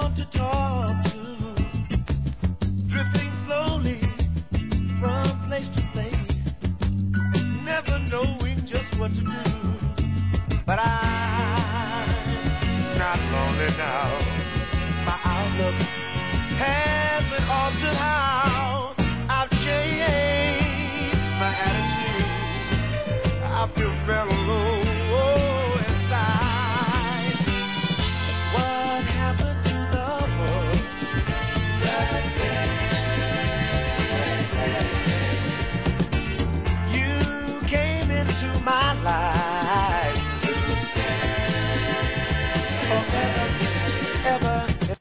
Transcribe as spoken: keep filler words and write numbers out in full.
someone to talk to, drifting slowly from place to place, never knowing just what to do. But I'm not lonely now. My outlook has been altered. How I've changed my attitude. I feel very alone.